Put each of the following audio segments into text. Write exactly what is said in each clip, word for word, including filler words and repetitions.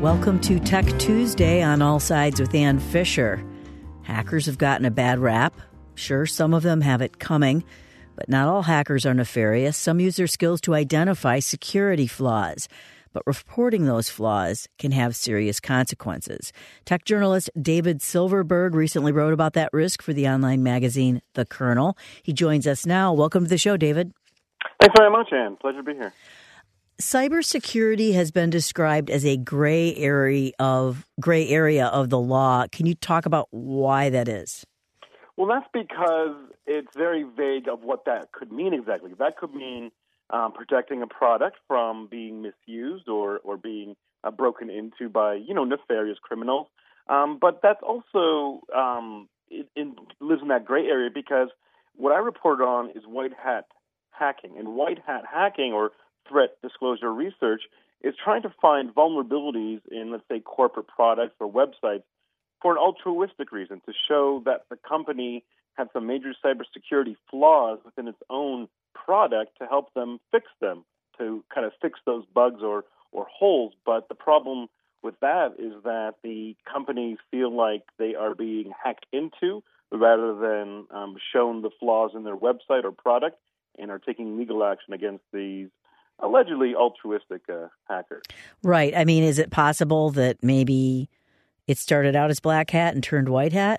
Welcome to Tech Tuesday on All Sides with Ann Fisher. Hackers have gotten a bad rap. Sure, some of them have it coming, but not all hackers are nefarious. Some use their skills to identify security flaws, but reporting those flaws can have serious consequences. Tech journalist David Silverberg recently wrote about that risk for the online magazine The Kernel. He joins us now. Welcome to the show, David. Thanks very much, Ann. Pleasure to be here. Cybersecurity has been described as a gray area of gray area of the law. Can you talk about why that is? Well, that's because it's very vague of what that could mean exactly. That could mean um, protecting a product from being misused or or being uh, broken into by you know nefarious criminals. Um, but that's also um, it, it lives in that gray area because what I reported on is white hat hacking, and white hat hacking or threat disclosure research is trying to find vulnerabilities in, let's say, corporate products or websites for an altruistic reason, to show that the company had some major cybersecurity flaws within its own product to help them fix them, to kind of fix those bugs or, or holes. But the problem with that is that the companies feel like they are being hacked into rather than um, shown the flaws in their website or product and are taking legal action against these allegedly altruistic uh, hackers. Right. I mean, is it possible that maybe it started out as black hat and turned white hat?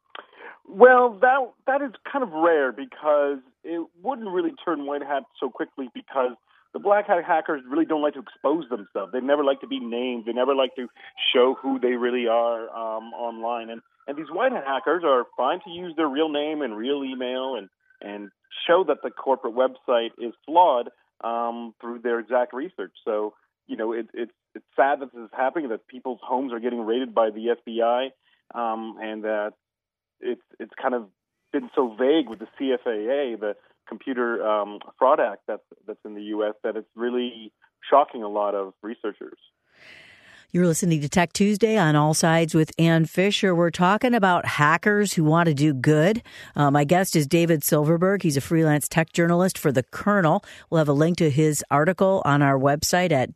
Well, that that is kind of rare because it wouldn't really turn white hat so quickly because the black hat hackers really don't like to expose themselves. They never like to be named. They never like to show who they really are um, online. And, and these white hat hackers are fine to use their real name and real email and, and show that the corporate website is flawed um, through their exact research. So, you know, it, it's it's sad that this is happening, that people's homes are getting raided by the F B I, um, and that it's it's kind of been so vague with the C F A A, the Computer um, Fraud Act that's that's in the U S, that it's really shocking a lot of researchers. You're listening to Tech Tuesday on All Sides with Ann Fisher. We're talking about hackers who want to do good. Um, my guest is David Silverberg. He's a freelance tech journalist for The Kernel. We'll have a link to his article on our website at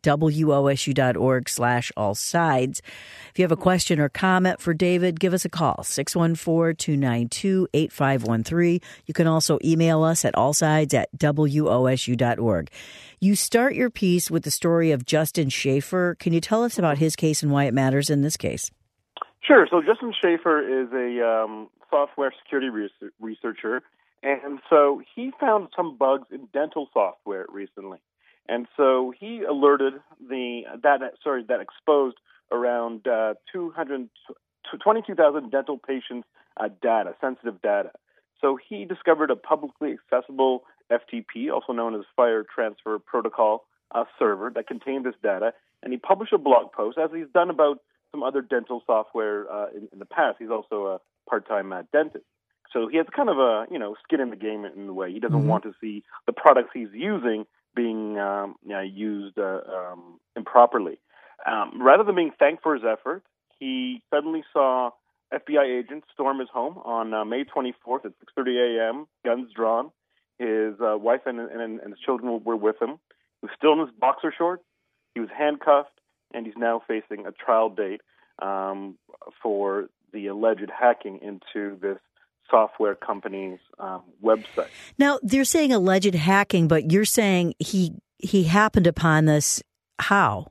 wosu.org slash all sides. If you have a question or comment for David, give us a call, six one four, two nine two, eight five one three. You can also email us at allsides at wosu dot org. You start your piece with the story of Justin Schaefer. Can you tell us about his case and why it matters in this case? Sure. So Justin Schaefer is a um, software security re- researcher, and so he found some bugs in dental software recently. And so he alerted the that sorry that exposed around uh, two hundred twenty-two thousand dental patients' uh, data, sensitive data. So he discovered a publicly accessible F T P, also known as File Transfer Protocol uh, server, that contained this data, and he published a blog post, as he's done about some other dental software uh, in, in the past. He's also a part-time uh, dentist. So he has kind of a, you know, skin in the game in a way. He doesn't mm-hmm. want to see the products he's using being um, you know, used uh, um, improperly. Um, rather than being thanked for his efforts, he suddenly saw F B I agents storm his home on uh, May twenty-fourth at six thirty a.m., guns drawn. His uh, wife and, and, and his children were with him. He was still in his boxer shorts. He was handcuffed, and he's now facing a trial date um, for the alleged hacking into this software company's um, website. Now, they're saying alleged hacking, but you're saying he he happened upon this how?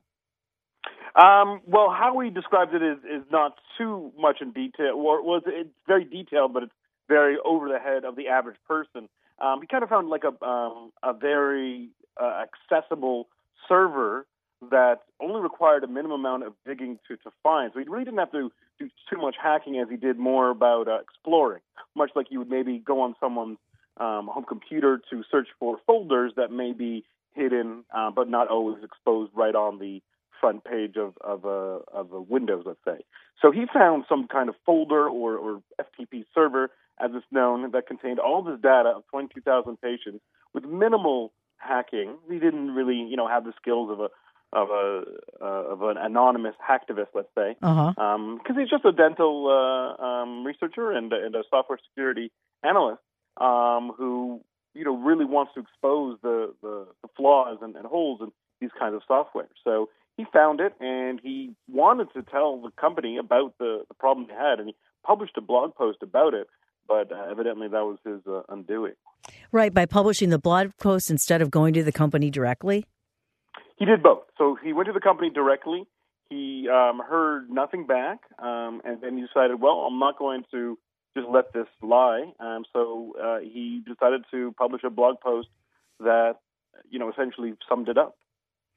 Um, well, how he describes it is, is not too much in detail. Or was it's very detailed, but it's very over the head of the average person. Um, he kind of found like a um, a very uh, accessible server that only required a minimum amount of digging to, to find. So he really didn't have to do too much hacking, as he did more about uh, exploring, much like you would maybe go on someone's um, home computer to search for folders that may be hidden uh, but not always exposed right on the front page of, of, a, of a Windows, let's say. So he found some kind of folder or, or F T P server, as it's known, that contained all this data of twenty-two thousand patients with minimal hacking. He didn't really, you know, have the skills of a of a uh, of an anonymous hacktivist, let's say, because uh-huh. um, he's just a dental uh, um, researcher and, and a software security analyst um, who, you know, really wants to expose the, the, the flaws and, and holes in these kinds of software. So he found it, and he wanted to tell the company about the, the problem they had, and he published a blog post about it, but uh, evidently that was his uh, undoing. Right, by publishing the blog post instead of going to the company directly? He did both. So he went to the company directly. He um, heard nothing back, um, and then he decided, well, I'm not going to just let this lie. Um, so uh, he decided to publish a blog post that, you know, essentially summed it up.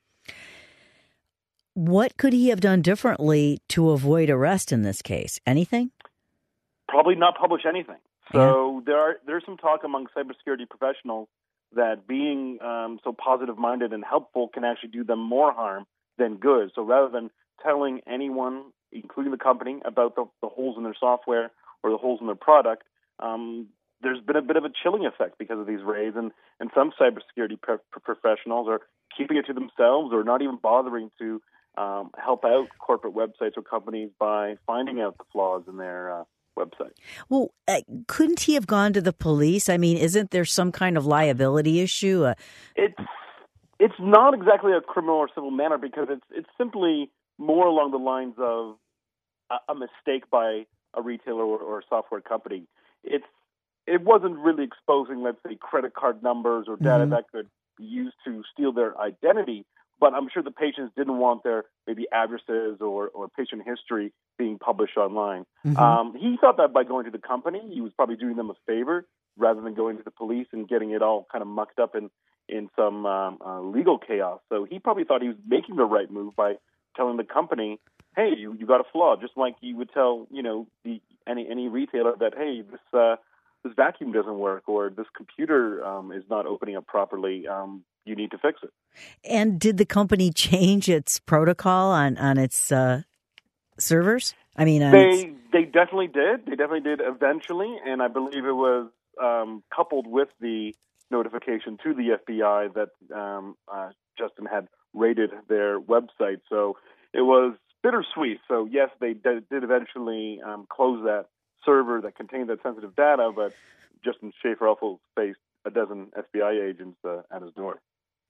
What could he have done differently to avoid arrest in this case? Anything? Probably not publish anything. So yeah. there are there's some talk among cybersecurity professionals that being um, so positive-minded and helpful can actually do them more harm than good. So rather than telling anyone, including the company, about the, the holes in their software or the holes in their product, um, there's been a bit of a chilling effect because of these raids, and, and some cybersecurity pro- professionals are keeping it to themselves or not even bothering to um, help out corporate websites or companies by finding out the flaws in their uh, website. Well, uh, couldn't he have gone to the police? I mean, isn't there some kind of liability issue? Uh, it's it's not exactly a criminal or civil matter because it's it's simply more along the lines of a, a mistake by a retailer or, or a software company. It's it wasn't really exposing, let's say, credit card numbers or data mm-hmm. that could be used to steal their identity. But I'm sure the patients didn't want their maybe addresses or, or patient history being published online. Mm-hmm. Um, he thought that by going to the company, he was probably doing them a favor rather than going to the police and getting it all kind of mucked up in, in some um, uh, legal chaos. So he probably thought he was making the right move by telling the company, hey, you, you got a flaw, just like you would tell, you know, the any any retailer that, hey, this uh, this vacuum doesn't work or this computer um, is not opening up properly. Um, you need to fix it. And did the company change its protocol on, on its uh, servers? I mean, they its... they definitely did. They definitely did eventually, and I believe it was um, coupled with the notification to the F B I that um, uh, Justin had raided their website. So it was bittersweet. So yes, they did, did eventually um, close that server that contained that sensitive data, but Justin Schaefer also faced a dozen F B I agents uh, at his door.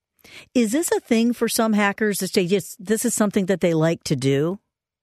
Is this a thing for some hackers to say, just this is something that they like to do?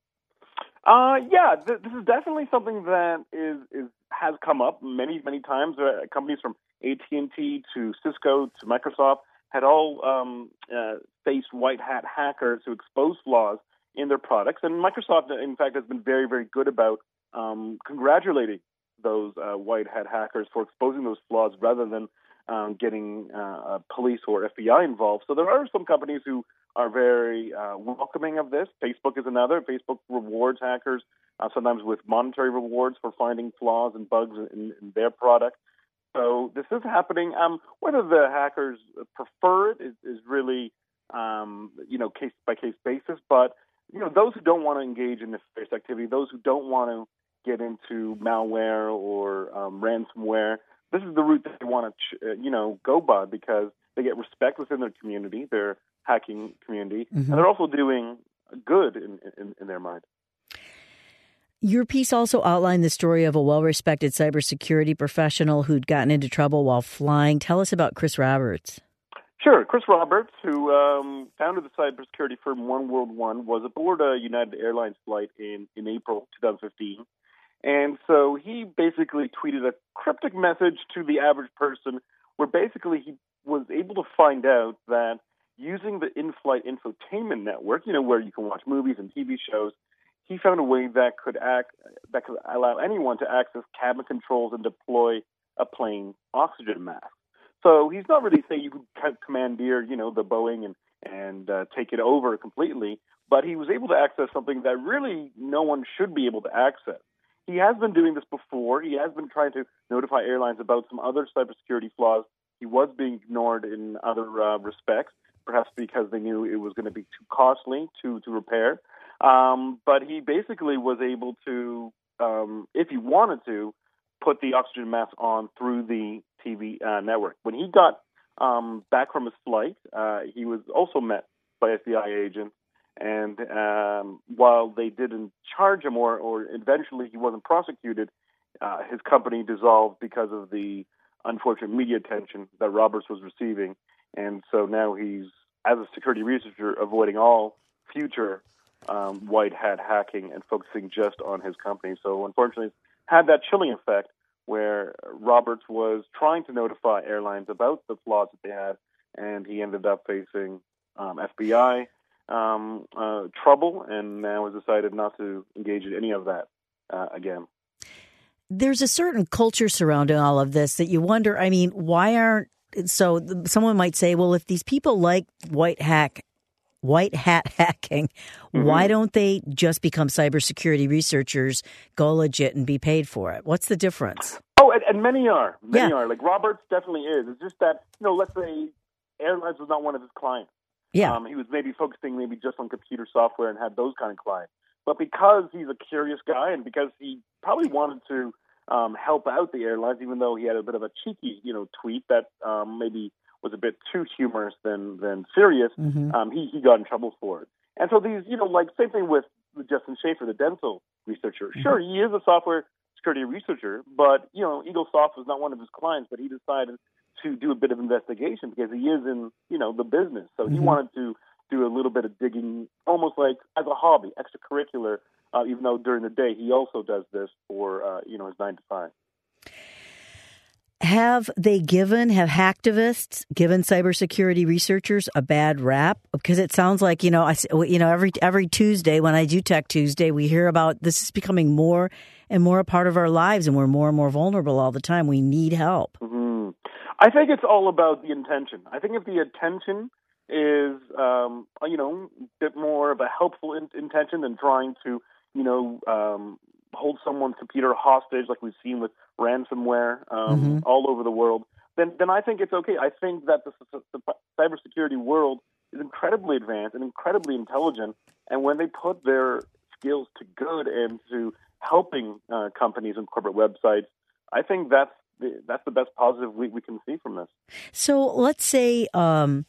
Uh, yeah, th- this is definitely something that is, is has come up many, many times. Uh, companies from A T and T to Cisco to Microsoft had all um, uh, faced white hat hackers who expose flaws in their products. And Microsoft, in fact, has been very, very good about um, congratulating those uh, white hat hackers for exposing those flaws rather than um, getting uh, police or F B I involved. So there are some companies who are very uh, welcoming of this. Facebook is another. Facebook rewards hackers uh, sometimes with monetary rewards for finding flaws and bugs in, in their product. So this is happening. Um, whether the hackers prefer it is, is really, um, you know, case by case basis. But you know, those who don't want to engage in nefarious activity, those who don't want to get into malware or um, ransomware, this is the route that they want to, uh, you know, go by because they get respect within their community, their hacking community, mm-hmm. and they're also doing good in, in, in their mind. Your piece also outlined the story of a well-respected cybersecurity professional who'd gotten into trouble while flying. Tell us about Chris Roberts. Sure. Chris Roberts, who um, founded the cybersecurity firm One World One, was aboard a United Airlines flight in, in April twenty fifteen. And so he basically tweeted a cryptic message to the average person where basically he was able to find out that using the in-flight infotainment network, you know, where you can watch movies and T V shows, he found a way that could act that could allow anyone to access cabin controls and deploy a plane oxygen mask. So he's not really saying you could commandeer, you know, the Boeing and and uh, take it over completely, but he was able to access something that really no one should be able to access. He has been doing this before. He has been trying to notify airlines about some other cybersecurity flaws. He was being ignored in other uh, respects, perhaps because they knew it was going to be too costly to, to repair. Um, but he basically was able to, um, if he wanted to, put the oxygen mask on through the T V uh, network. When he got um, back from his flight, uh, he was also met by F B I agents. And um, while they didn't charge him or, or eventually he wasn't prosecuted, uh, his company dissolved because of the unfortunate media attention that Roberts was receiving. And so now he's, as a security researcher, avoiding all future um, white hat hacking and focusing just on his company. So unfortunately, it's had that chilling effect where Roberts was trying to notify airlines about the flaws that they had, and he ended up facing um, F B I um, uh, trouble, and now has decided not to engage in any of that uh, again. There's a certain culture surrounding all of this that you wonder, I mean, why aren't, so someone might say, well, if these people like white hack, white hat hacking, mm-hmm. why don't they just become cybersecurity researchers, go legit and be paid for it? What's the difference? Oh, and, and many are. Many yeah. are. Like Roberts definitely is. It's just that, you know, let's say airlines was not one of his clients. Yeah. Um, he was maybe focusing maybe just on computer software and had those kind of clients. But because he's a curious guy and because he probably wanted to um, help out the airlines, even though he had a bit of a cheeky, you know, tweet that um, maybe was a bit too humorous than than serious, mm-hmm. um, he, he got in trouble for it. And so these, you know, like same thing with Justin Schaefer, the dental researcher. Mm-hmm. Sure, he is a software security researcher, but, you know, EagleSoft was not one of his clients, but he decided to do a bit of investigation because he is in, you know, the business. So mm-hmm. he wanted to do a little bit of digging, almost like as a hobby, extracurricular, uh, even though during the day he also does this for, uh, you know, his nine to five. Have they given, have hacktivists given cybersecurity researchers a bad rap? Because it sounds like, you know, I, you know, every every Tuesday when I do Tech Tuesday, we hear about this is becoming more and more a part of our lives, and we're more and more vulnerable all the time. We need help. Mm-hmm. I think it's all about the intention. I think if the intention is, um, you know, a bit more of a helpful in- intention than trying to, you know, um, hold someone's computer hostage like we've seen with ransomware um, mm-hmm. all over the world, then then I think it's okay. I think that the, the, the cybersecurity world is incredibly advanced and incredibly intelligent, and when they put their skills to good and to helping uh, companies and corporate websites, I think that's the, that's the best positive we, we can see from this. So let's say um,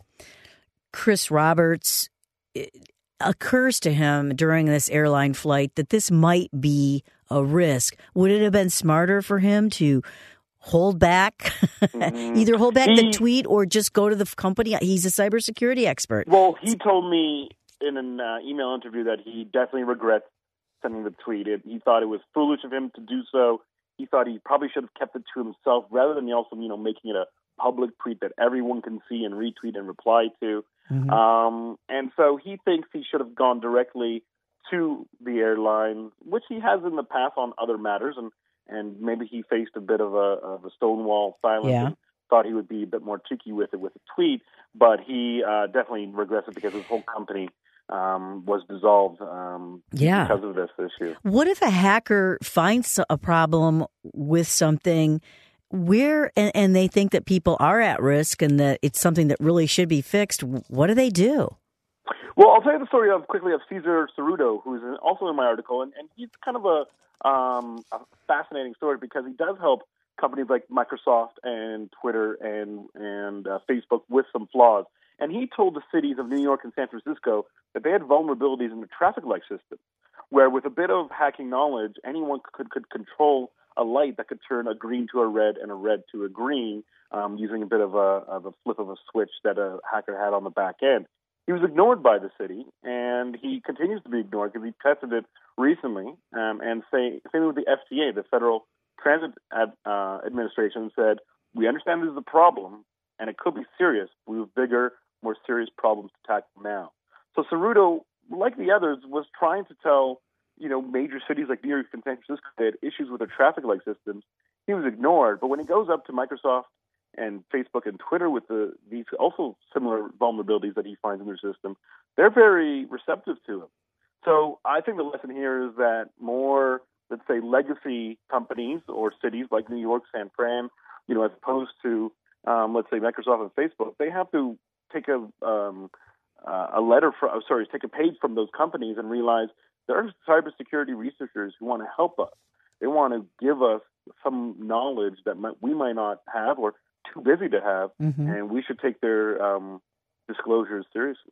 Chris Roberts, it occurs to him during this airline flight that this might be a risk. Would it have been smarter for him to hold back, mm-hmm. either hold back he, the tweet or just go to the company? He's a cybersecurity expert. Well, he told me in an uh, email interview that he definitely regrets sending the tweet. It, he thought it was foolish of him to do so. He thought he probably should have kept it to himself rather than also, you know, making it a public tweet that everyone can see and retweet and reply to. Mm-hmm. Um, and so he thinks he should have gone directly to the airline, which he has in the past on other matters, and, and maybe he faced a bit of a, of a stonewall silence yeah. and thought he would be a bit more cheeky with it with a tweet, but he uh, definitely regrets it because his whole company um, was dissolved um, yeah. because of this issue. What if a hacker finds a problem with something where and, and they think that people are at risk and that it's something that really should be fixed? What do they do? Well, I'll tell you the story of quickly of Cesar Cerruto, who's also in my article, and, and he's kind of a, um, a fascinating story because he does help companies like Microsoft and Twitter and and uh, Facebook with some flaws. And he told the cities of New York and San Francisco that they had vulnerabilities in the traffic light system, where with a bit of hacking knowledge, anyone could could control a light that could turn a green to a red and a red to a green um, using a bit of a, of a flip of a switch that a hacker had on the back end. He was ignored by the city, and he continues to be ignored because he tested it recently. Um, and say, same with the F T A, the Federal Transit Ad, uh, Administration, said, we understand this is a problem, and it could be serious. We have bigger, more serious problems to tackle now. So Cerruto, like the others, was trying to tell you know major cities like New York and San Francisco that had issues with their traffic light systems. He was ignored. But when he goes up to Microsoft and Facebook and Twitter with the these also similar vulnerabilities that he finds in their system, they're very receptive to him. So I think the lesson here is that more, let's say, legacy companies or cities like New York, San Fran, you know, as opposed to, um, let's say, Microsoft and Facebook, they have to take a um, uh, a letter from, sorry, take a page from those companies and realize there are cybersecurity researchers who want to help us. They want to give us some knowledge that might, we might not have or too busy to have, mm-hmm. and we should take their um, disclosures seriously.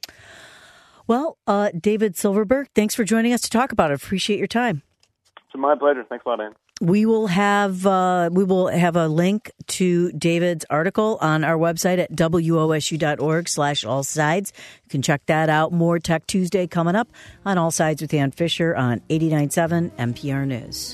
Well, uh, David Silverberg, thanks for joining us to talk about it. Appreciate your time. It's my pleasure. Thanks a lot, Ann. We will have uh, we will have a link to David's article on our website at wosu.org slash all sides. You can check that out. More Tech Tuesday coming up on All Sides with Ann Fisher on eighty-nine point seven N P R News.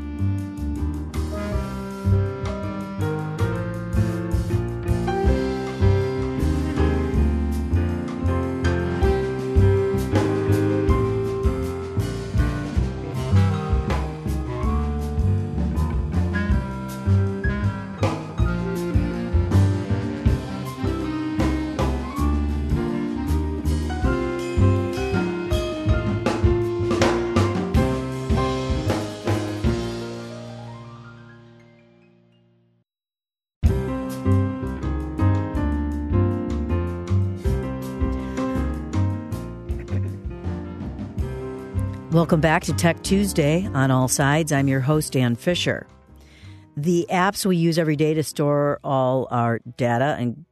Welcome back to Tech Tuesday on All Sides. I'm your host, Ann Fisher. The apps we use every day to store all our data and,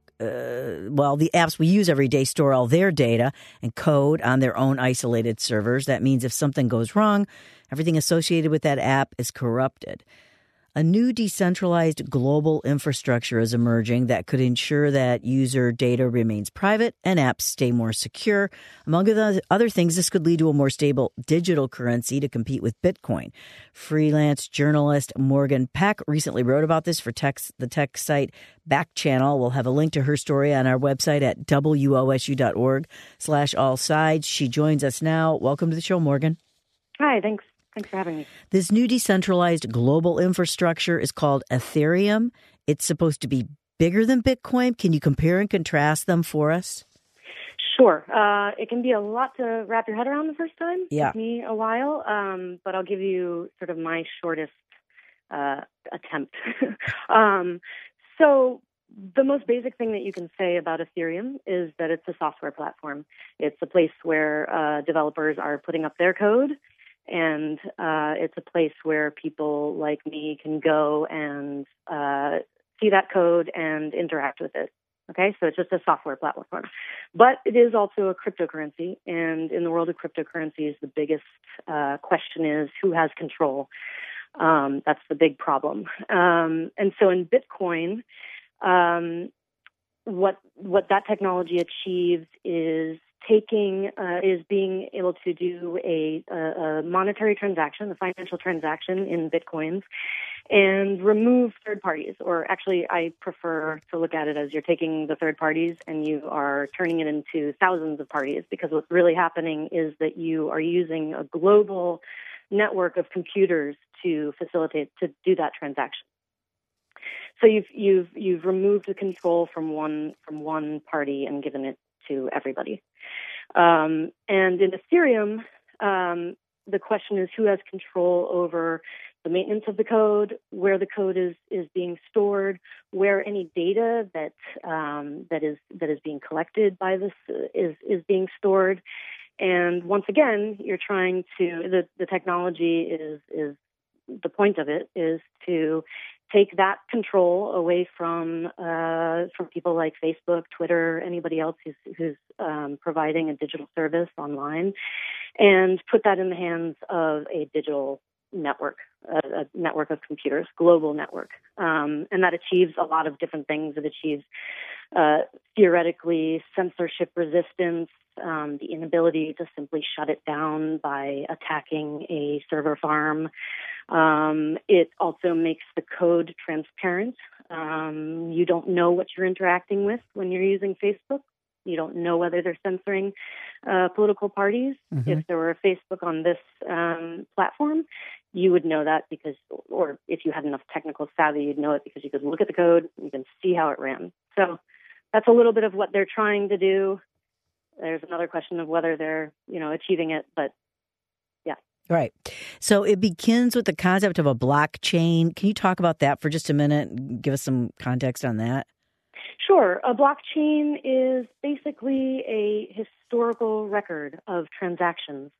uh, well, the apps we use every day store all their data and code on their own isolated servers. That means if something goes wrong, everything associated with that app is corrupted. A new decentralized global infrastructure is emerging that could ensure that user data remains private and apps stay more secure. Among other things, this could lead to a more stable digital currency to compete with Bitcoin. Freelance journalist Morgan Peck recently wrote about this for tech, the tech site Back Channel. We'll have a link to her story on our website at wosu.org slash all sides. She joins us now. Welcome to the show, Morgan. Hi, thanks. Thanks for having me. This new decentralized global infrastructure is called Ethereum. It's supposed to be bigger than Bitcoin. Can you compare and contrast them for us? Sure. Uh, it can be a lot to wrap your head around the first time. Yeah. It took me a while, um, but I'll give you sort of my shortest uh, attempt. um, so the most basic thing that you can say about Ethereum is that it's a software platform. It's a place where uh, developers are putting up their code. And uh, it's a place where people like me can go and uh, see that code and interact with it. Okay, so it's just a software platform. But it is also a cryptocurrency. And in the world of cryptocurrencies, the biggest uh, question is who has control? Um, that's the big problem. Um, and so in Bitcoin, um, what what that technology achieves is taking uh, is being able to do a, a, a monetary transaction, a financial transaction in Bitcoins, and remove third parties. Or actually, I prefer to look at it as you're taking the third parties and you are turning it into thousands of parties, because what's really happening is that you are using a global network of computers to facilitate, to do that transaction. So you've you've you've removed the control from one from one party and given it to everybody. Um, and in Ethereum, um, the question is who has control over the maintenance of the code, where the code is, is being stored, where any data that um, that is that is being collected by this is is being stored. And once again, you're trying to the, the technology is is the point of it is to take that control away from uh, from people like Facebook, Twitter, anybody else who's, who's um, providing a digital service online, and put that in the hands of a digital network, a, a network of computers, global network. Um, and that achieves a lot of different things. It achieves uh, theoretically censorship resistance, um, the inability to simply shut it down by attacking a server farm. Um, it also makes the code transparent. Um, you don't know what you're interacting with when you're using Facebook. You don't know whether they're censoring uh, political parties. Mm-hmm. If there were a Facebook on this um, platform, you would know that because, or if you had enough technical savvy, you'd know it because you could look at the code, you can see how it ran. So that's a little bit of what they're trying to do. There's another question of whether they're, you know, achieving it, but yeah. Right. So it begins with the concept of a blockchain. Can you talk about that for just a minute and give us some context on that? Sure. A blockchain is basically a historical record of transactions.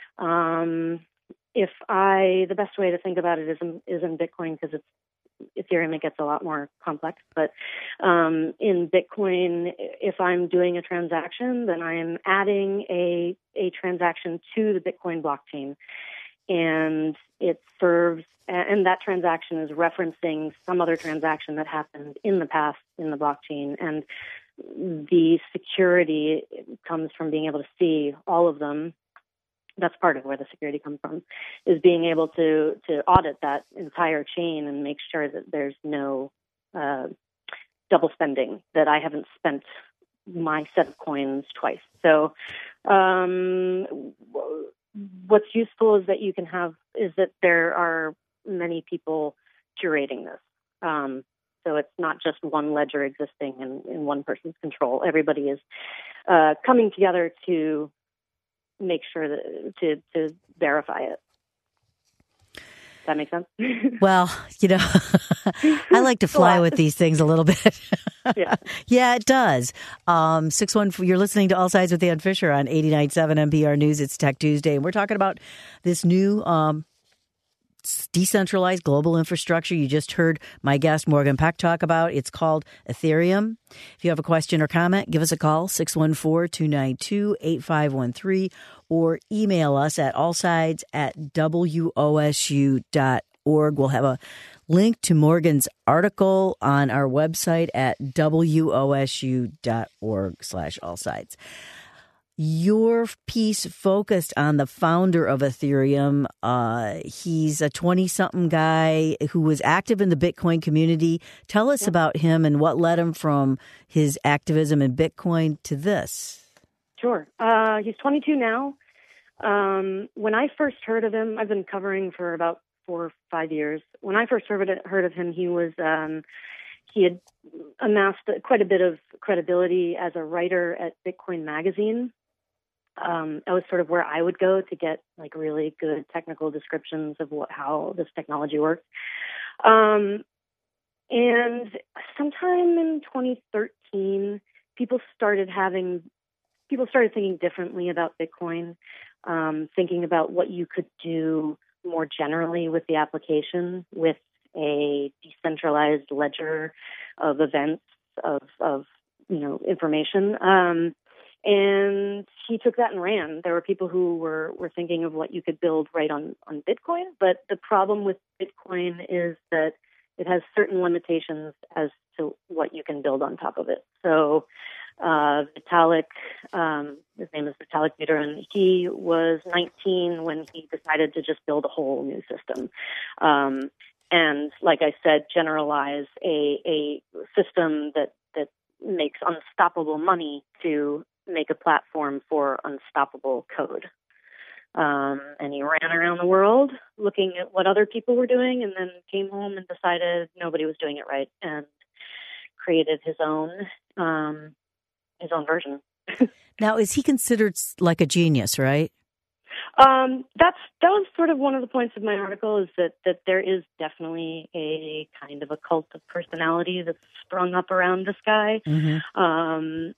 Um, if I, the best way to think about it is in, is in Bitcoin, because it's Ethereum, it gets a lot more complex. But um, in Bitcoin, if I'm doing a transaction, then I'm adding a a transaction to the Bitcoin blockchain. and it serves, and that transaction is referencing some other transaction that happened in the past in the blockchain, and the security comes from being able to see all of them. That's part of where the security comes from, is being able to to audit that entire chain and make sure that there's no uh, double spending, that I haven't spent my set of coins twice. So um, what's useful is that you can have, is that there are many people curating this. Um, so it's not just one ledger existing in, in one person's control. Everybody is uh, coming together to make sure that, to, to verify it. Does that make sense? Well, you know, I like to fly with these things a little bit. Yeah. Yeah, it does. Um, six one, you're listening to All Sides with Ann Fisher on eighty-nine point seven N P R News. It's Tech Tuesday, and we're talking about this new um, decentralized global infrastructure you just heard my guest Morgan Peck talk about. It's called Ethereum. If you have a question or comment, give us a call, six one four, two nine two, eight five one three, or email us at allsides at W O S U dot org. We'll have a link to Morgan's article on our website at W O S U dot org slash allsides. Your piece focused on the founder of Ethereum. Uh, he's a twenty-something guy who was active in the Bitcoin community. Tell us Yeah. about him and what led him from his activism in Bitcoin to this. Sure. Uh, he's twenty-two now. Um, when I first heard of him, I've been covering for about four or five years. When I first heard of, heard of him, he was um, he had amassed quite a bit of credibility as a writer at Bitcoin Magazine. Um, that was sort of where I would go to get like really good technical descriptions of what how this technology works. Um, and sometime in twenty thirteen, people started having people started thinking differently about Bitcoin, um, thinking about what you could do more generally with the application, with a decentralized ledger of events of of you know information. Um, And he took that and ran. There were people who were, were thinking of what you could build right on, on Bitcoin. But the problem with Bitcoin is that it has certain limitations as to what you can build on top of it. So uh, Vitalik, um, his name is Vitalik Buterin, he was nineteen when he decided to just build a whole new system. Um, and like I said, generalize a, a system that, that makes unstoppable money to make a platform for unstoppable code. Um, and he ran around the world looking at what other people were doing, and then came home and decided nobody was doing it right, and created his own um, his own version. Now, is he considered like a genius, right? Um, that's that was sort of one of the points of my article, is that, that there is definitely a kind of a cult of personality that's sprung up around this guy. Mm-hmm. Um,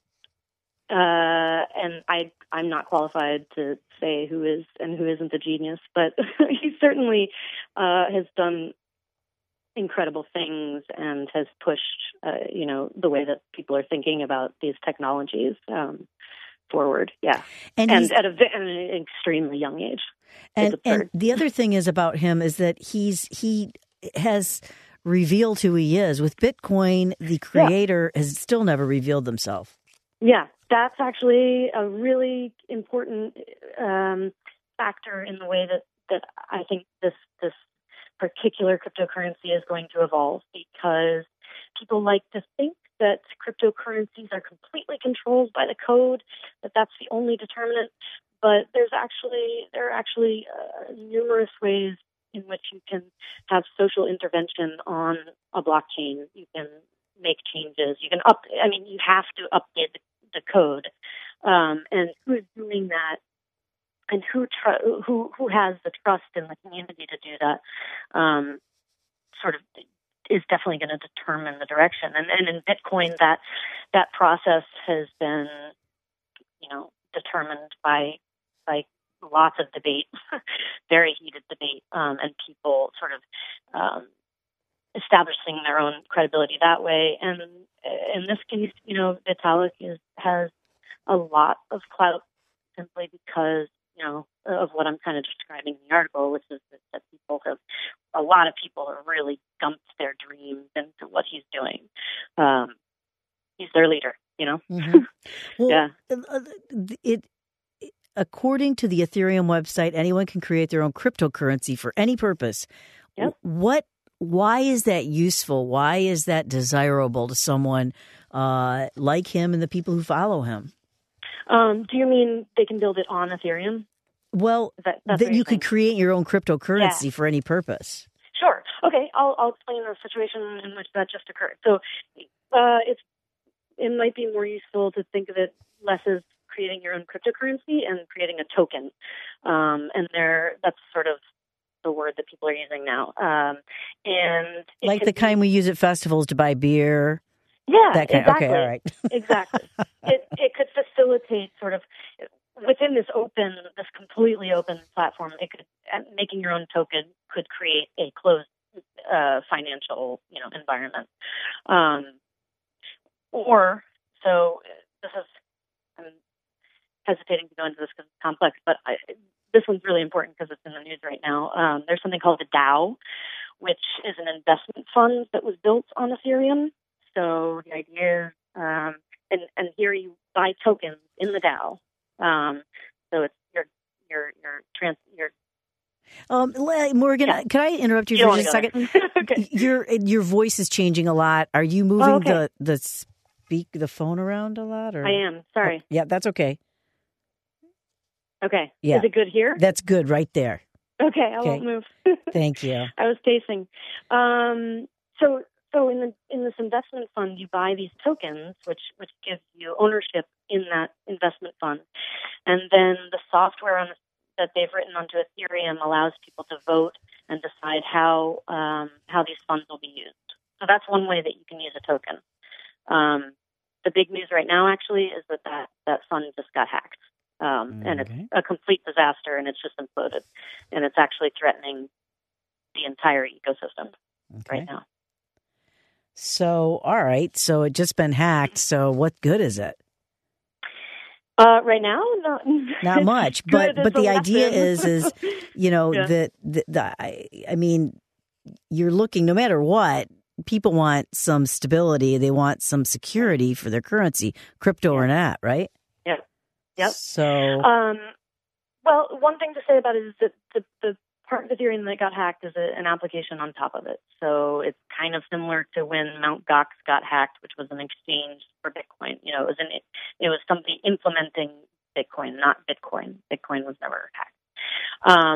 uh, and I, I'm not qualified to say who is and who isn't a genius, but he certainly uh, has done incredible things and has pushed, uh, you know, the way that people are thinking about these technologies um, forward. Yeah, and, and at, a, at an extremely young age. And, and the other thing is about him is that he's he has revealed who he is. With Bitcoin, the creator yeah. has still never revealed himself. Yeah, that's actually a really important um, factor in the way that, that I think this this particular cryptocurrency is going to evolve, because people like to think that cryptocurrencies are completely controlled by the code, that that's the only determinant. But there's actually there are actually uh, numerous ways in which you can have social intervention on a blockchain. You can make changes. You can up. I mean, you have to update the, the code, um, and who's doing that, and who tr- who who has the trust in the community to do that, um, sort of is definitely going to determine the direction. And, and in Bitcoin, that that process has been, you know, determined by by lots of debate, very heated debate, um, and people sort of um, establishing their own credibility that way. And in this case, you know, Vitalik is, has a lot of clout simply because you know, of what I'm kind of describing in the article, which is that, that people have, a lot of people have really dumped their dreams into what he's doing. Um, he's their leader, you know? Mm-hmm. Well, yeah. it, it, according to the Ethereum website, anyone can create their own cryptocurrency for any purpose. Yep. What, why is that useful? Why is that desirable to someone uh, like him and the people who follow him? Um, do you mean they can build it on Ethereum? Well, that, that you could create your own cryptocurrency yeah. for any purpose. Sure. Okay, I'll, I'll explain the situation in which that just occurred. So uh, it's it might be more useful to think of it less as creating your own cryptocurrency and creating a token. Um, and there, that's sort of the word that people are using now. Um, and like the kind be, we use at festivals to buy beer. Yeah, that kind. exactly. Okay, all right. exactly. It it could facilitate sort of within this open, this completely open platform. It could making your own token could create a closed uh, financial, you know, environment. Um, or so this is. I'm hesitating to go into this because it's complex, but I, this one's really important because it's in the news right now. Um, there's something called the DAO, which is an investment fund that was built on Ethereum. So the idea is, um, and, and here you buy tokens in the DAO. Um, so it's your your your trans your. Um, Morgan, yeah. Can I interrupt you, you for just a second? okay. Your your voice is changing a lot. Are you moving oh, okay. the the speak the phone around a lot? Or I am. Sorry. Oh, yeah, that's okay. Okay. Yeah. Is it good here? That's good right there. Okay, I okay. won't move. Thank you. I was pacing. Um, so. So in the in this investment fund, you buy these tokens, which which gives you ownership in that investment fund, and then the software on the, that they've written onto Ethereum allows people to vote and decide how um, how these funds will be used. So that's one way that you can use a token. Um, the big news right now, actually, is that that, that fund just got hacked, um, okay. and it's a complete disaster, and it's just imploded, and it's actually threatening the entire ecosystem okay. right now. So, all right. So it just been hacked. So what good is it? Uh, right now, not not much. But but the idea is is you know yeah. that the, the I, I mean you're looking no matter what, people want some stability. They want some security for their currency, crypto yeah. or not, right? Yeah. Yep. So, um, well, one thing to say about it is that the the part of Ethereum that got hacked is a, an application on top of it. So it's kind of similar to when Mt. Gox got hacked, which was an exchange for Bitcoin. You know, it was an, it, it was somebody implementing Bitcoin, not Bitcoin. Bitcoin was never hacked. Um,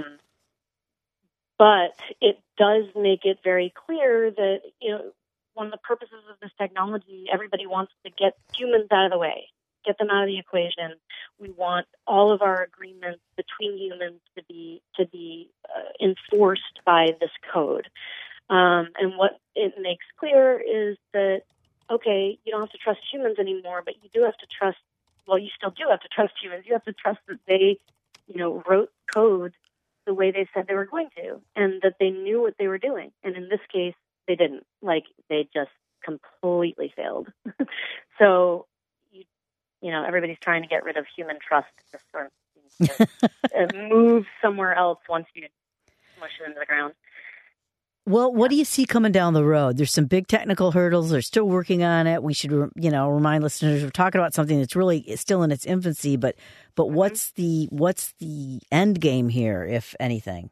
but it does make it very clear that, you know, one of the purposes of this technology, everybody wants to get humans out of the way, get them out of the equation. We want all of our agreements between humans to be to be uh, enforced by this code. Um, and what it makes clear is that, okay, you don't have to trust humans anymore, but you do have to trust, well, you still do have to trust humans. You have to trust that they, you know, wrote code the way they said they were going to, and that they knew what they were doing. And in this case, they didn't. Like, they just completely failed. So, you know, everybody's trying to get rid of human trust, just sort of move somewhere else once you mush it into the ground. Well, what do you see coming down the road? There's some big technical hurdles. They're still working on it. We should, you know, remind listeners we're talking about something that's really still in its infancy. But, but mm-hmm. what's the what's the end game here, if anything?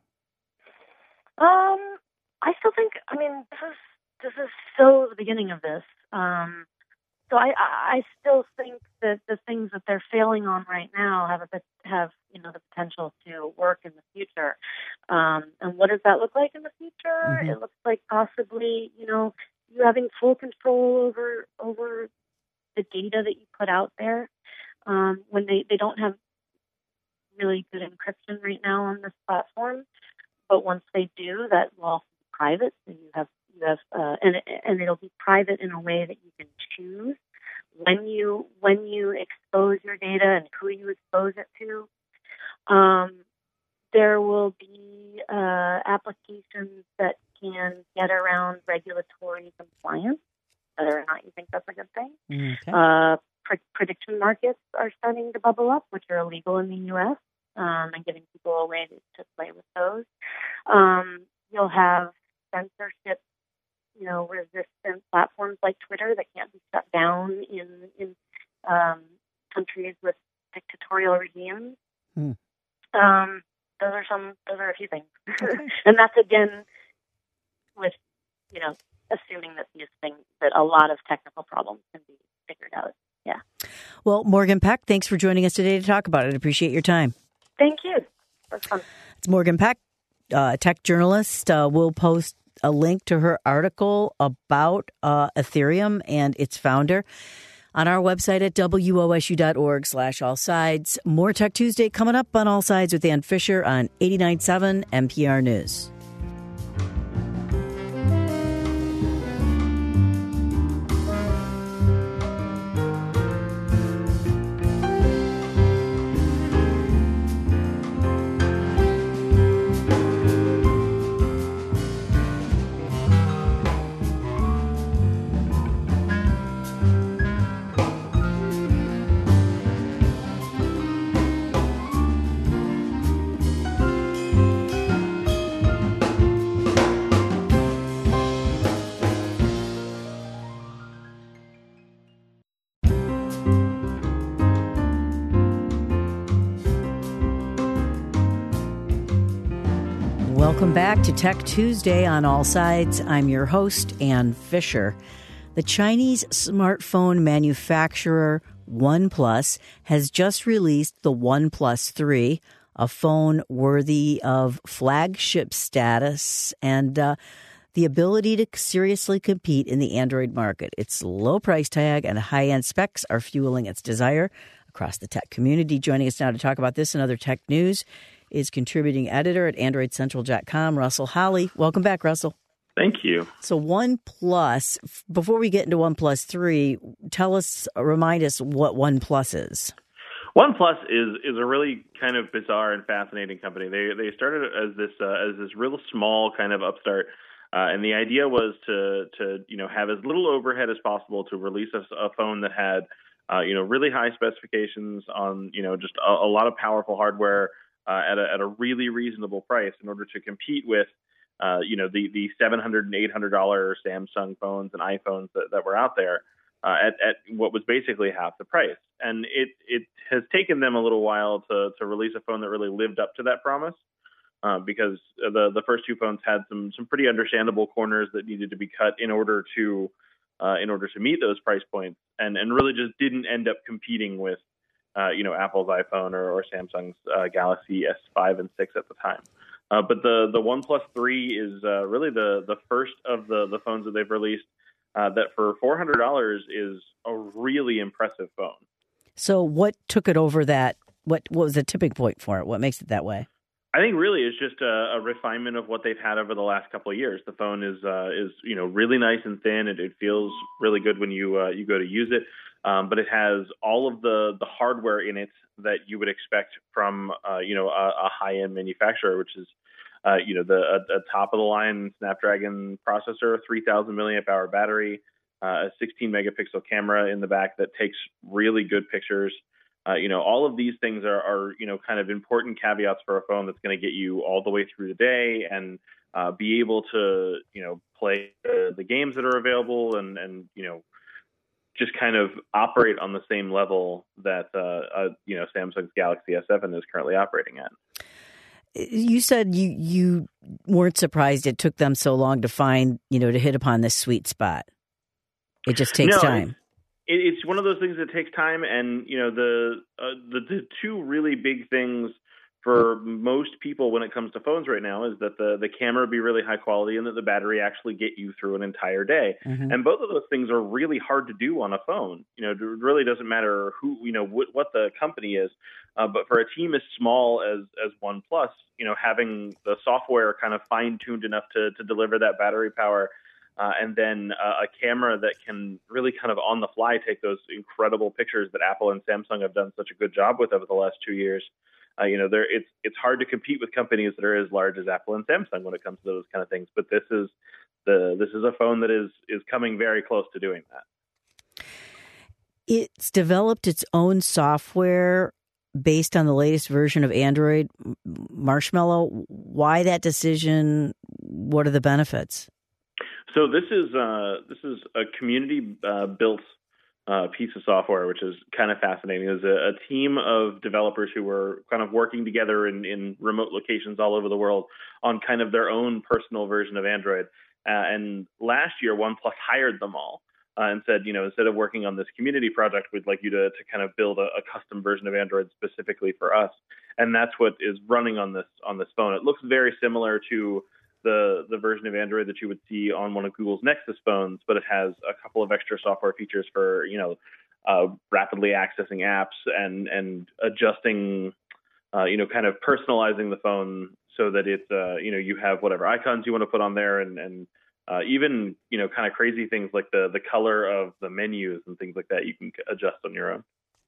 Um, I still think. I mean, this is this is so the beginning of this. Um. So I, I still think that the things that they're failing on right now have a have you know the potential to work in the future. Um, and what does that look like in the future? Mm-hmm. It looks like possibly you know you having full control over over the data that you put out there. Um, when they, they don't have really good encryption right now on this platform, but once they do, that will also be private. So you have You have, uh, and and it'll be private in a way that you can choose when you when you expose your data and who you expose it to. Um, there will be uh, applications that can get around regulatory compliance, whether or not you think that's a good thing. Okay. Uh, pre- prediction markets are starting to bubble up, which are illegal in the U S um, and giving people a way to, to play with those. Um, you'll have censorship, you know, resistant platforms like Twitter that can't be shut down in in um, countries with dictatorial regimes. Hmm. Um, those are some. Those are a few things, okay. And that's again with, you know, assuming that these things, that a lot of technical problems can be figured out. Yeah. Well, Morgan Peck, thanks for joining us today to talk about it. I appreciate your time. Thank you. That's fun. It's Morgan Peck, uh, tech journalist. Uh, we'll post a link to her article about uh, Ethereum and its founder on our website at W O S U dot org slash all sides. More Tech Tuesday coming up on All Sides with Ann Fisher on eighty-nine point seven N P R News. Welcome back to Tech Tuesday on All Sides. I'm your host, Ann Fisher. The Chinese smartphone manufacturer OnePlus has just released the OnePlus three, a phone worthy of flagship status and uh, the ability to seriously compete in the Android market. Its low price tag and high-end specs are fueling its desire across the tech community. Joining us now to talk about this and other tech news is contributing editor at Android Central dot com, Russell Holly. Welcome back, Russell. Thank you. So OnePlus, before we get into OnePlus three, tell us, remind us what OnePlus is. OnePlus is is a really kind of bizarre and fascinating company. They they started as this uh, as this real small kind of upstart, uh, and the idea was to to you know have as little overhead as possible to release a, a phone that had uh, you know really high specifications on you know just a, a lot of powerful hardware. Uh, at, a, at a really reasonable price in order to compete with, uh, you know, the, the seven hundred dollars and eight hundred dollars Samsung phones and iPhones that, that were out there uh, at, at what was basically half the price. And it, it has taken them a little while to, to release a phone that really lived up to that promise uh, because the, the first two phones had some, some pretty understandable corners that needed to be cut in order to uh, in order to meet those price points and, and really just didn't end up competing with Uh, you know, Apple's iPhone or, or Samsung's uh, Galaxy S five and six at the time. Uh, but the, the OnePlus three is uh, really the, the first of the, the phones that they've released uh, that for four hundred dollars is a really impressive phone. So what took it over that? What, what was the tipping point for it? What makes it that way? I think really it's just a, a refinement of what they've had over the last couple of years. The phone is, uh, is you know, really nice and thin. It, it feels really good when you uh, you go to use it. Um, but it has all of the, the hardware in it that you would expect from, uh, you know, a, a high-end manufacturer, which is, uh, you know, the a, a top-of-the-line Snapdragon processor, three thousand milliamp hour battery, uh, a sixteen megapixel camera in the back that takes really good pictures. Uh, you know, all of these things are, are, you know, kind of important caveats for a phone that's going to get you all the way through the day and uh, be able to, you know, play the, the games that are available and, and, you know, just kind of operate on the same level that, uh, uh, you know, Samsung's Galaxy S seven is currently operating at. You said you, you weren't surprised it took them so long to find, you know, to hit upon this sweet spot. It just takes no, time. It, it's one of those things that takes time. And, you know, the, uh, the, the two really big things for most people when it comes to phones right now is that the, the camera be really high quality and that the battery actually get you through an entire day. Mm-hmm. And both of those things are really hard to do on a phone. You know, it really doesn't matter who, you know, what, what the company is. Uh, but for a team as small as, as OnePlus, you know, having the software kind of fine tuned enough to, to deliver that battery power uh, and then uh, a camera that can really kind of on the fly take those incredible pictures that Apple and Samsung have done such a good job with over the last two years. Uh, you know, there it's it's hard to compete with companies that are as large as Apple and Samsung when it comes to those kind of things. But this is the this is a phone that is is coming very close to doing that. It's developed its own software based on the latest version of Android Marshmallow. Why that decision? What are the benefits? So this is uh, this is a community uh, built uh, piece of software, which is kind of fascinating. There's a, a team of developers who were kind of working together in, in remote locations all over the world on kind of their own personal version of Android. Uh, and last year, OnePlus hired them all uh, and said, you know, instead of working on this community project, we'd like you to to kind of build a, a custom version of Android specifically for us. And that's what is running on this on this phone. It looks very similar to the the version of Android that you would see on one of Google's Nexus phones, but it has a couple of extra software features for, you know, uh, rapidly accessing apps and and adjusting, uh, you know, kind of personalizing the phone so that it's, uh, you know, you have whatever icons you want to put on there, and and uh, even, you know, kind of crazy things like the the color of the menus and things like that you can adjust on your own.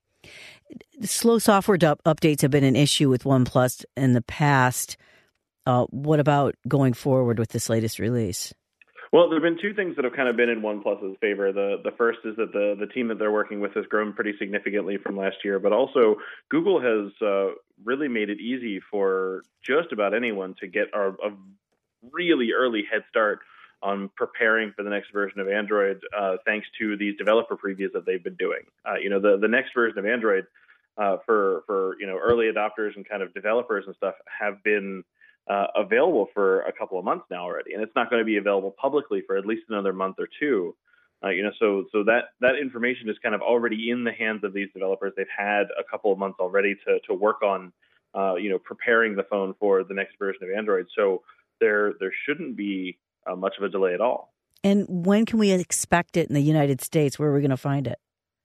Slow software up- updates have been an issue with OnePlus in the past. Uh, what about going forward with this latest release? Well, there have been two things that have kind of been in OnePlus's favor. The the first is that the, the team that they're working with has grown pretty significantly from last year, but also Google has uh, really made it easy for just about anyone to get a, a really early head start on preparing for the next version of Android, uh, thanks to these developer previews that they've been doing. Uh, you know, the, the next version of Android uh, for, for, you know, early adopters and kind of developers and stuff have been Uh, available for a couple of months now already, and it's not going to be available publicly for at least another month or two. Uh, you know, so so that that information is kind of already in the hands of these developers. They've had a couple of months already to to work on, uh, you know, preparing the phone for the next version of Android. So there there shouldn't be uh, much of a delay at all. And when can we expect it in the United States? Where are we going to find it?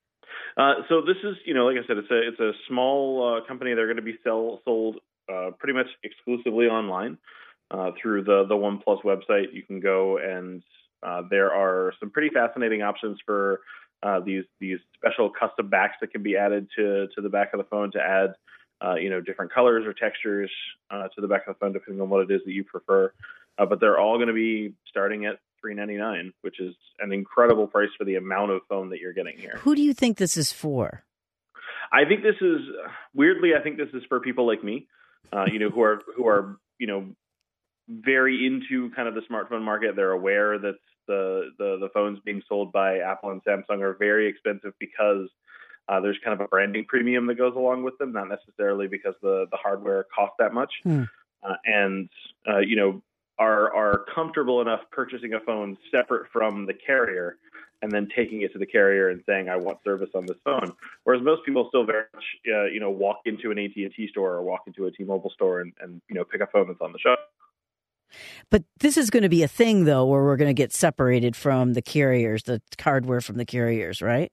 Uh, so this is, you know, like I said, it's a it's a small uh, company. They're going to be sell, sold. Uh, pretty much exclusively online uh, through the the OnePlus website. You can go and uh, there are some pretty fascinating options for uh, these these special custom backs that can be added to to the back of the phone to add uh, you know different colors or textures uh, to the back of the phone depending on what it is that you prefer. Uh, but they're all going to be starting at three ninety-nine, which is an incredible price for the amount of phone that you're getting here. Who do you think this is for? I think this is weirdly. I think this is for people like me. Uh, you know, who are who are you know very into kind of the smartphone market. They're aware that the the, the phones being sold by Apple and Samsung are very expensive because uh, there's kind of a branding premium that goes along with them, not necessarily because the the hardware costs that much. Hmm. Uh, and uh, you know are are comfortable enough purchasing a phone separate from the carrier and then taking it to the carrier and saying, I want service on this phone. Whereas most people still very much, uh, you know, walk into an A T and T store or walk into a T-Mobile store and, and, you know, pick a phone that's on the shelf. But this is going to be a thing, though, where we're going to get separated from the carriers, the hardware from the carriers, right?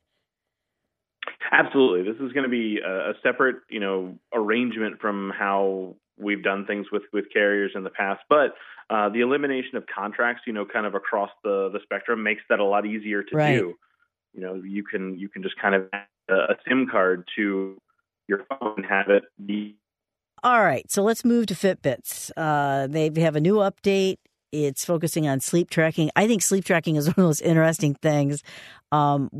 Absolutely. This is going to be a, a separate, you know, arrangement from how we've done things with, with carriers in the past. But uh, the elimination of contracts, you know, kind of across the, the spectrum makes that a lot easier to right. do. You know, you can you can just kind of add a, a SIM card to your phone and have it be. All right. So let's move to Fitbits. Uh, they have a new update. It's focusing on sleep tracking. I think sleep tracking is one of those interesting things. Um,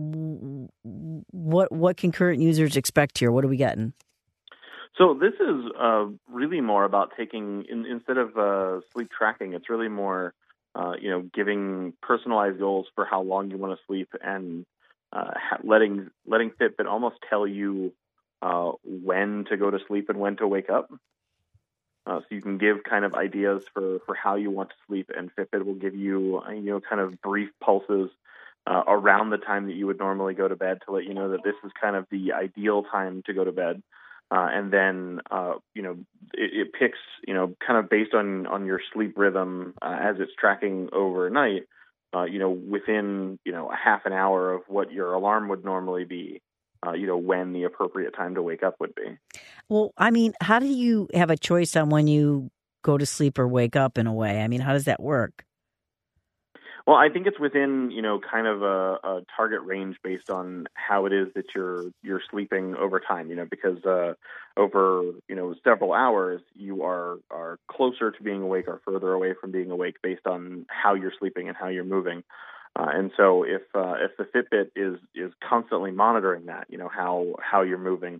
what what can current users expect here? What are we getting? So this is uh, really more about taking, in, instead of uh, sleep tracking, it's really more, uh, you know, giving personalized goals for how long you want to sleep and uh, letting letting Fitbit almost tell you uh, when to go to sleep and when to wake up. Uh, so you can give kind of ideas for, for how you want to sleep, and Fitbit will give you, you know, kind of brief pulses uh, around the time that you would normally go to bed to let you know that this is kind of the ideal time to go to bed. Uh, and then, uh, you know, it, it picks, you know, kind of based on, on your sleep rhythm uh, as it's tracking overnight, uh, you know, within, you know, a half an hour of what your alarm would normally be, uh, you know, when the appropriate time to wake up would be. Well, I mean, how do you have a choice on when you go to sleep or wake up in a way? I mean, how does that work? Well, I think it's within, you know, kind of a, a target range based on how it is that you're you're sleeping over time, you know, because uh, over, you know, several hours, you are, are closer to being awake or further away from being awake based on how you're sleeping and how you're moving. Uh, and so if uh, if the Fitbit is is constantly monitoring that, you know, how how you're moving,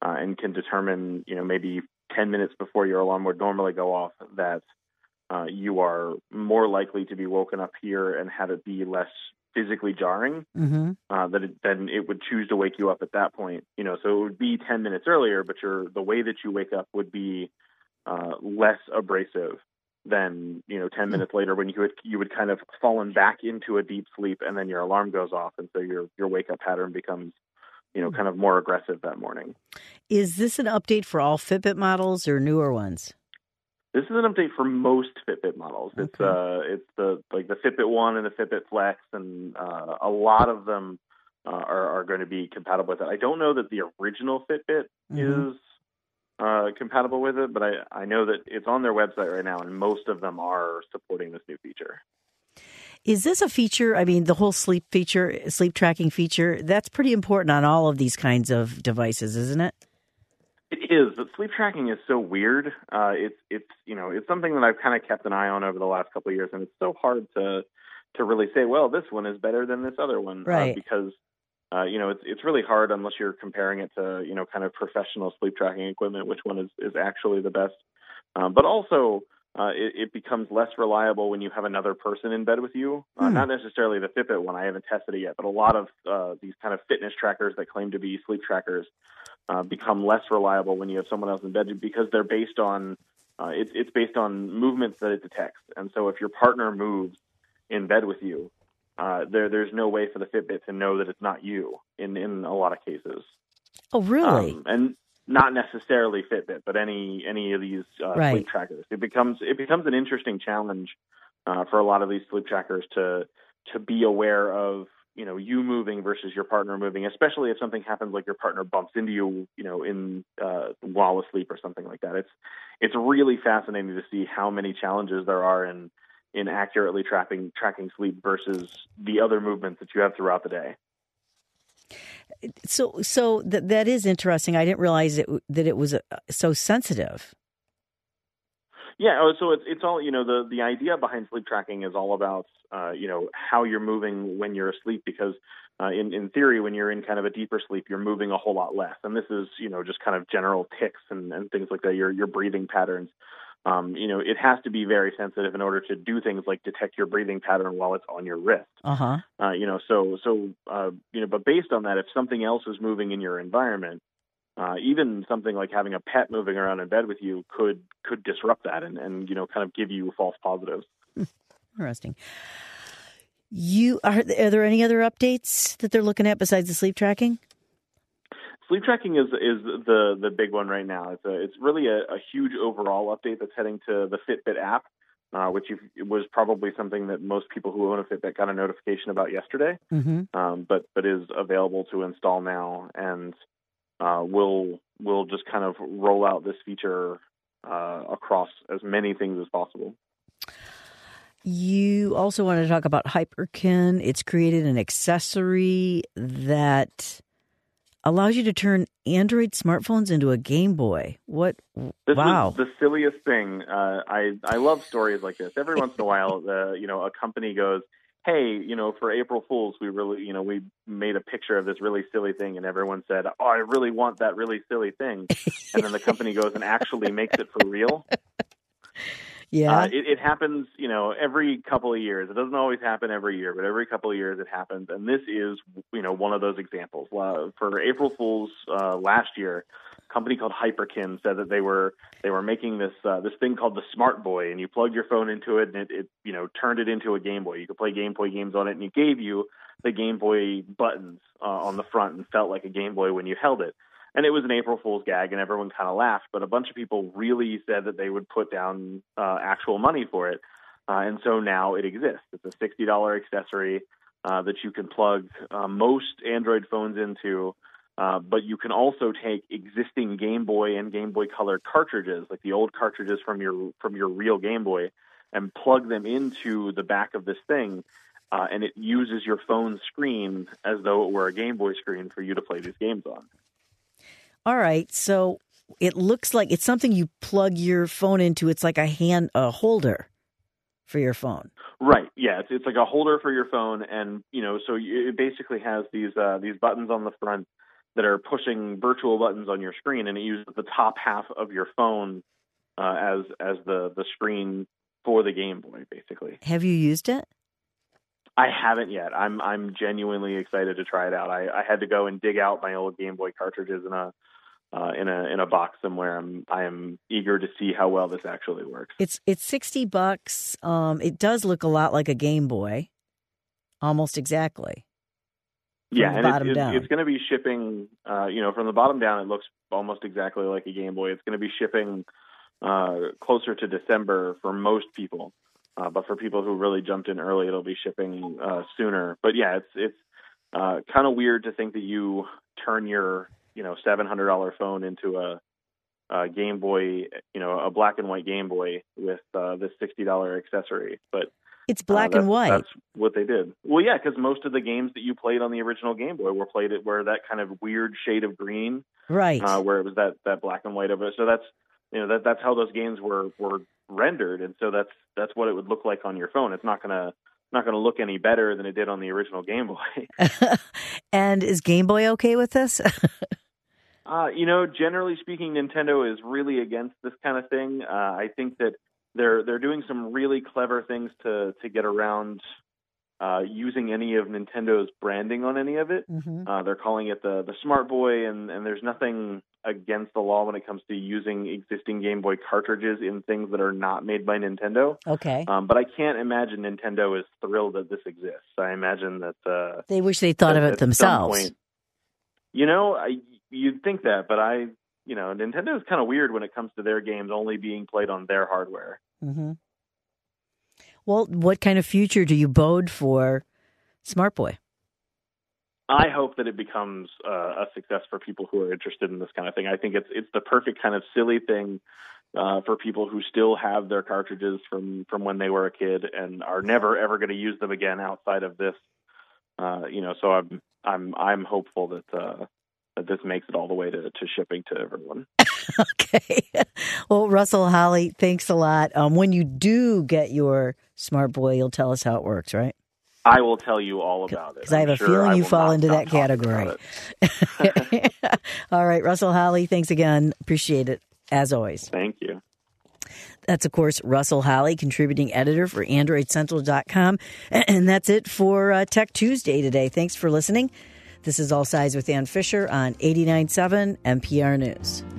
uh, and can determine, you know, maybe ten minutes before your alarm would normally go off that uh, you are more likely to be woken up here and have it be less physically jarring, Mm-hmm. uh, that it, then it would choose to wake you up at that point. You know, so it would be ten minutes earlier, but your the way that you wake up would be uh, less abrasive than, you know, ten minutes later when you would you would kind of fallen back into a deep sleep and then your alarm goes off, and so your your wake up pattern becomes, you know, kind of more aggressive that morning. Is this an update for all Fitbit models or newer ones? This is an update for most Fitbit models. Okay. It's uh, it's the like the Fitbit One and the Fitbit Flex, and uh, a lot of them uh, are are going to be compatible with it. I don't know that the original Fitbit Mm-hmm. is uh, compatible with it, but I I know that it's on their website right now, and most of them are supporting this new feature. Is this a feature? I mean, the whole sleep feature, sleep tracking feature, that's pretty important on all of these kinds of devices, isn't it? It is, but sleep tracking is so weird. Uh, it's it's you know it's something that I've kind of kept an eye on over the last couple of years, and it's so hard to to really say, well, this one is better than this other one, Right? uh, because uh, you know it's it's really hard unless you're comparing it to, you know, kind of professional sleep tracking equipment, which one is is actually the best. Um, but also, uh, it, it becomes less reliable when you have another person in bed with you. Uh, Hmm. Not necessarily the Fitbit one; I haven't tested it yet, but a lot of uh, these kind of fitness trackers that claim to be sleep trackers Uh, become less reliable when you have someone else in bed, because they're based on uh, it's it's based on movements that it detects. And so if your partner moves in bed with you, uh, there there's no way for the Fitbit to know that it's not you in, in a lot of cases. Oh, really? Um, and not necessarily Fitbit, but any any of these uh, Right. sleep trackers. It becomes it becomes an interesting challenge uh, for a lot of these sleep trackers to to be aware of, you know, you moving versus your partner moving, especially if something happens like your partner bumps into you, you know, in uh, while asleep or something like that. It's it's really fascinating to see how many challenges there are in in accurately tracking tracking sleep versus the other movements that you have throughout the day. So, so that that is interesting. I didn't realize it, that it was uh, so sensitive. Yeah, oh, so it's it's all, you know, the the idea behind sleep tracking is all about uh, you know, how you're moving when you're asleep, because uh, in in theory, when you're in kind of a deeper sleep, you're moving a whole lot less, and this is, you know, just kind of general tics and, and things like that. Your your breathing patterns, um, you know, it has to be very sensitive in order to do things like detect your breathing pattern while it's on your wrist. Uh-huh. Uh, you know, so so uh, you know, but based on that, if something else is moving in your environment, Uh, even something like having a pet moving around in bed with you could could disrupt that and, and you know, kind of give you false positives. Interesting. You are, are there any other updates that they're looking at besides the sleep tracking? Sleep tracking is is the the big one right now. It's a, it's really a, a huge overall update that's heading to the Fitbit app, uh, which you, was probably something that most people who own a Fitbit got a notification about yesterday, Mm-hmm. um, but but is available to install now, and Uh, we'll we'll just kind of roll out this feature uh, across as many things as possible. You also want to talk about Hyperkin. It's created an accessory that allows you to turn Android smartphones into a Game Boy. What? This Wow. was the silliest thing. Uh, I I love stories like this. Every once in a while, the you know a company goes, hey, you know, for April Fools, we really, you know, we made a picture of this really silly thing, and everyone said, oh, I really want that really silly thing. And then the company goes and actually makes it for real. Yeah. Uh, it, it happens, you know, every couple of years. It doesn't always happen every year, but every couple of years it happens. And this is, you know, one of those examples. Uh, for April Fools uh, last year, a company called Hyperkin said that they were they were making this uh, this thing called the Smart Boy, and you plug your phone into it, and it, it you know turned it into a Game Boy. You could play Game Boy games on it, and it gave you the Game Boy buttons uh, on the front, and felt like a Game Boy when you held it. And it was an April Fool's gag, and everyone kind of laughed. But a bunch of people really said that they would put down uh, actual money for it. Uh, and so now it exists. It's a sixty dollars accessory uh, that you can plug uh, most Android phones into. Uh, but you can also take existing Game Boy and Game Boy Color cartridges, like the old cartridges from your from your real Game Boy, and plug them into the back of this thing. Uh, and it uses your phone screen as though it were a Game Boy screen for you to play these games on. All right. So it looks like it's something you plug your phone into. It's like a hand a holder for your phone. Right. Yeah. It's it's like a holder for your phone, and you know, so it basically has these uh, these buttons on the front that are pushing virtual buttons on your screen, and it uses the top half of your phone uh, as as the, the screen for the Game Boy, basically. Have you used it? I haven't yet. I'm I'm genuinely excited to try it out. I, I had to go and dig out my old Game Boy cartridges in a uh, in a in a box somewhere. I'm I am eager to see how well this actually works. It's it's sixty bucks. Um, it does look a lot like a Game Boy, almost exactly. Yeah, and bottom it's, down. it's, it's going to be shipping. Uh, you know, from the bottom down, it looks almost exactly like a Game Boy. It's going to be shipping uh, closer to December for most people. Uh, but for people who really jumped in early, it'll be shipping uh, sooner. But yeah, it's it's uh, kind of weird to think that you turn your you know seven hundred dollar phone into a, a Game Boy, you know, a black and white Game Boy with uh, this sixty dollar accessory. But it's black uh, and white. That's what they did. Well, yeah, because most of the games that you played on the original Game Boy were played it where that kind of weird shade of green, right? Uh, where it was that that black and white of it. So that's you know that that's how those games were were rendered, and so that's that's what it would look like on your phone. It's not gonna not gonna look any better than it did on the original Game Boy. And is Game Boy okay with this? uh, you know, generally speaking, Nintendo is really against this kind of thing. Uh, I think that they're they're doing some really clever things to to get around uh, using any of Nintendo's branding on any of it. Mm-hmm. Uh, they're calling it the the Smart Boy, and and there's nothing against the law when it comes to using existing Game Boy cartridges in things that are not made by Nintendo. Okay. Um, but I can't imagine Nintendo is thrilled that this exists. I imagine that uh, they wish they thought that, of it themselves. Point, you know, I, you'd think that, but I, you know, Nintendo is kind of weird when it comes to their games only being played on their hardware. Mm-hmm. Well, what kind of future do you bode for Smart Boy? I hope that it becomes uh, a success for people who are interested in this kind of thing. I think it's it's the perfect kind of silly thing uh, for people who still have their cartridges from, from when they were a kid and are never ever going to use them again outside of this. Uh, you know, so I'm I'm I'm hopeful that uh, that this makes it all the way to, to shipping to everyone. Okay. Well, Russell Holly, thanks a lot. Um, when you do get your Smart Boy, you'll tell us how it works, right? I will tell you all about it. Because I have I'm a sure feeling I you will fall not into stop that category. All right, Russell Holly, thanks again. Appreciate it, as always. Thank you. That's, of course, Russell Holly, contributing editor for Android Central dot com. And that's it for uh, Tech Tuesday today. Thanks for listening. This is All Sides with Ann Fisher on eighty-nine point seven N P R News.